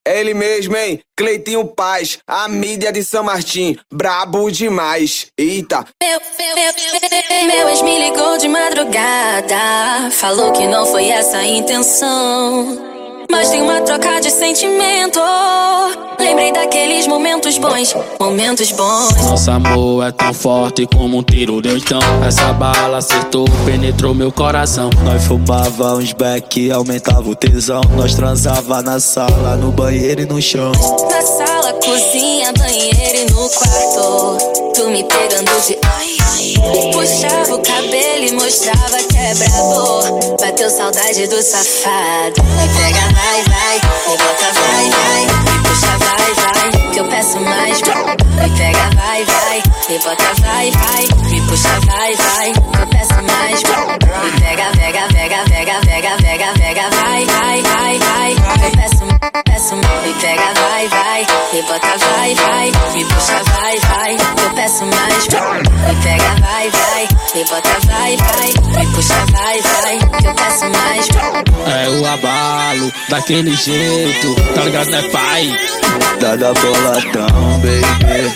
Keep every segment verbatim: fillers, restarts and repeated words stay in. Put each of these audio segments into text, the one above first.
É ele mesmo, hein? Cleitinho Paz, a mídia de São Martim, brabo demais. Eita. Meu, meu, meu, meu ex me ligou de madrugada, falou que não foi essa a intenção, mas tem uma troca de sentimento. Lembrei daqueles momentos bons, momentos bons. Nosso amor é tão forte como um tiro de oitão. Essa bala acertou, penetrou meu coração. Nós fumava uns beck, aumentava o tesão. Nós transava na sala, no banheiro e no chão. Na sala, cozinha, banheiro e no quarto. Tu me pegando de ai, ai. Puxava o cabelo e mostrava que é brabo. Bateu saudade do safado. Me pega, vai, vai, me bota, vai, vai. Me puxa, vai, vai, que eu peço mais. Me pega, vai, vai, me bota, vai, vai. Me puxa, vai, vai, que eu peço mais. Me pega, pega, pega, pega, pega, pega, pega, vai, vai, vai, vai. Eu peço, peço, me pega, vai, vai. Me bota, vai, vai, me puxa, vai, vai. Eu peço mais. Me pega, vai, vai, me bota, vai, vai. Me puxa, vai, vai, que eu peço mais. É o abalo, daquele jeito, tá ligado, né, pai? Dada boladão, baby.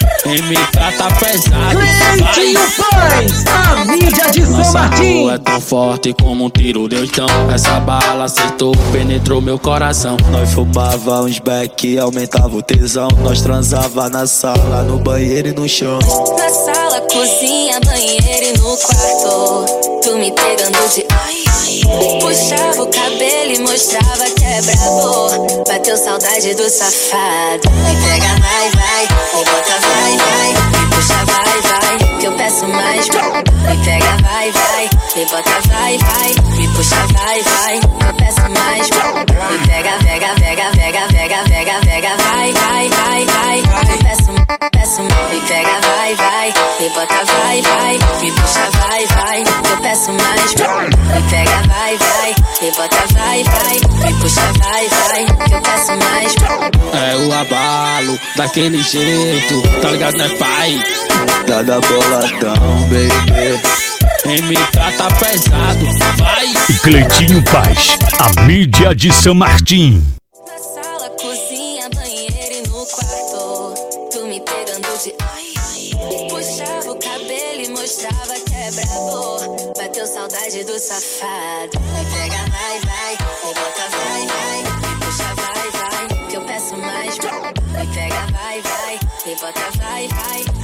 M K tá pesado. Cleitinho Paz, a mídia de São Martim. É tão forte como um tiro de oitão. Essa bala acertou, penetrou meu coração. Nós fumava uns beck, aumentava o tesão. Nós transava na sala, no banheiro e no chão. Na sala, cozinha, banheiro e no quarto. Tu me pegando de ai, ai. Puxava o cabelo e mostrava que é brabo. Bateu saudade do safado. Me pega, vai, vai, me bota, vai, vai. Me puxa, vai, vai, que eu peço mais. Me pega, vai, vai, me bota, vai, vai. Me puxa, vai, vai, que eu peço mais. Me pega, pega, pega, pega, pega, pega, pega, vai, vai, vai, vai. Eu peço, peço, me pega, vai, vai. Me bota, vai, vai. Me puxa, vai, vai, que eu peço mais. Me pega, vai, vai. Me bota, vai, vai. Me puxa, vai, vai, que eu peço mais. É o abalo, daquele jeito, tá ligado, né, pai? Dada boladão, baby. M K tá pesado, vai! Cleitinho Paz, a mídia de São Martim. Na sala, cozinha, banheiro e no quarto. Tu me pegando de ai, ai. Puxava o cabelo e mostrava que é brabo. Bateu saudade do safado. Me pega, vai, vai, me bota, vai, vai. Me puxa, vai, vai, que eu peço mais. Me pega, vai, vai, me bota, vai, vai.